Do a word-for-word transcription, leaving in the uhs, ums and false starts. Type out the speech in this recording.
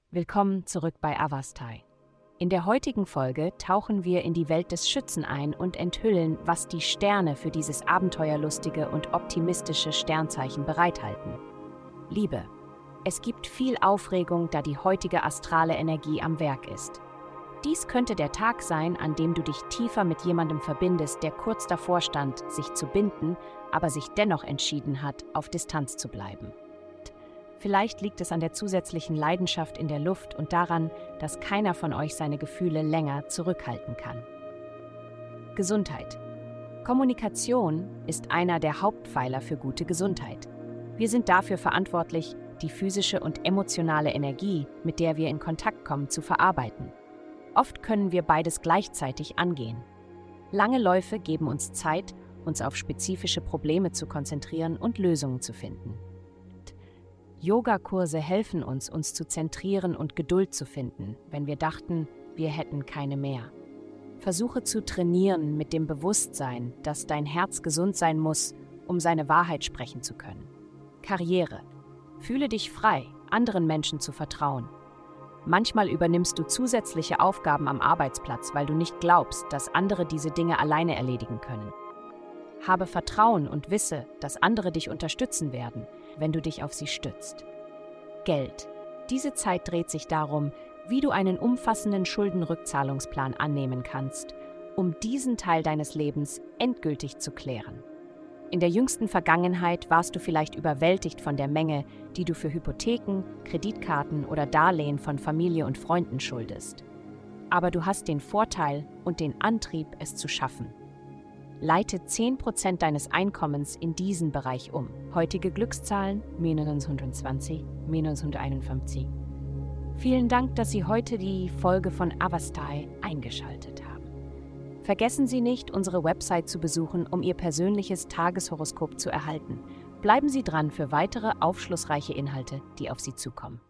Willkommen zurück bei Avastai. In der heutigen Folge tauchen wir in die Welt des Schützen ein und enthüllen, was die Sterne für dieses abenteuerlustige und optimistische Sternzeichen bereithalten. Liebe. Es gibt viel Aufregung, da die heutige astrale Energie am Werk ist. Dies könnte der Tag sein, an dem du dich tiefer mit jemandem verbindest, der kurz davor stand, sich zu binden, aber sich dennoch entschieden hat, auf Distanz zu bleiben. Vielleicht liegt es an der zusätzlichen Leidenschaft in der Luft und daran, dass keiner von euch seine Gefühle länger zurückhalten kann. Gesundheit. Kommunikation ist einer der Hauptpfeiler für gute Gesundheit. Wir sind dafür verantwortlich, die physische und emotionale Energie, mit der wir in Kontakt kommen, zu verarbeiten. Oft können wir beides gleichzeitig angehen. Lange Läufe geben uns Zeit, uns auf spezifische Probleme zu konzentrieren und Lösungen zu finden. Yogakurse helfen uns, uns zu zentrieren und Geduld zu finden, wenn wir dachten, wir hätten keine mehr. Versuche zu trainieren mit dem Bewusstsein, dass dein Herz gesund sein muss, um seine Wahrheit sprechen zu können. Karriere. Fühle dich frei, anderen Menschen zu vertrauen. Manchmal übernimmst du zusätzliche Aufgaben am Arbeitsplatz, weil du nicht glaubst, dass andere diese Dinge alleine erledigen können. Habe Vertrauen und wisse, dass andere dich unterstützen werden, wenn du dich auf sie stützt. Geld. Diese Zeit dreht sich darum, wie du einen umfassenden Schuldenrückzahlungsplan annehmen kannst, um diesen Teil deines Lebens endgültig zu klären. In der jüngsten Vergangenheit warst du vielleicht überwältigt von der Menge, die du für Hypotheken, Kreditkarten oder Darlehen von Familie und Freunden schuldest. Aber du hast den Vorteil und den Antrieb, es zu schaffen. Leite zehn Prozent deines Einkommens in diesen Bereich um. Heutige Glückszahlen minus hundertzwanzig, minus hunderteinundfünfzig. Vielen Dank, dass Sie heute die Folge von Avastai eingeschaltet haben. Vergessen Sie nicht, unsere Website zu besuchen, um Ihr persönliches Tageshoroskop zu erhalten. Bleiben Sie dran für weitere aufschlussreiche Inhalte, die auf Sie zukommen.